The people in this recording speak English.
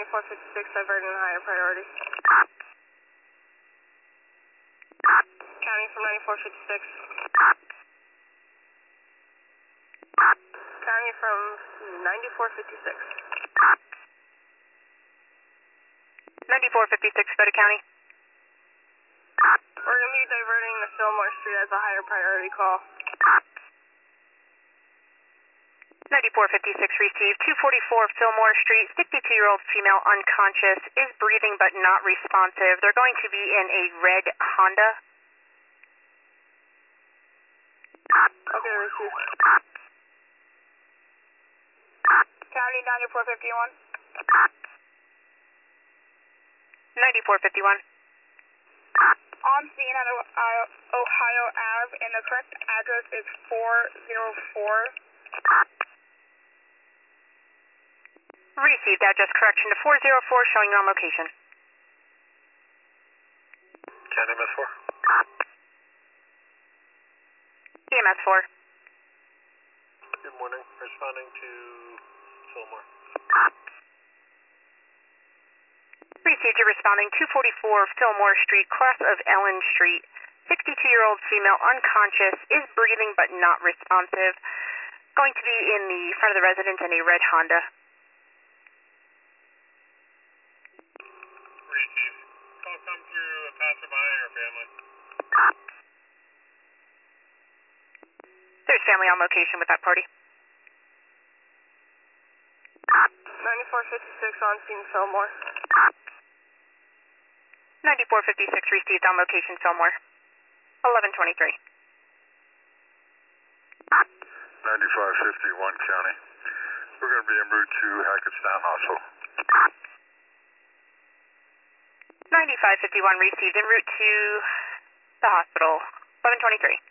9456 diverting in higher priority. County from 9456. County from 9456. 9456, go to county. We're going to be diverting to Fillmore Street as a higher priority call. 9456 received. 244 Fillmore Street, 62-year-old female unconscious, is breathing but not responsive. They're going to be in a red Honda. Okay, received. County 9451. 9451. On scene at Ohio Ave, and the correct address is 404. Received address correction to 404, showing you on location. County MS 4. EMS 4. Good morning. Responding to Fillmore. Received, you're responding 244 Fillmore Street, cross of Ellen Street. 62-year-old female unconscious, is breathing but not responsive. Going to be in the front of the residence in a red Honda. Received. Call come through a passerby or family. There's family on location with that party. 9456 on scene Fillmore. 9456 received on location Fillmore. 1123. 9551 County. We're going to be en route to Hackettstown Hospital. 9551 received en route to the hospital. 1123.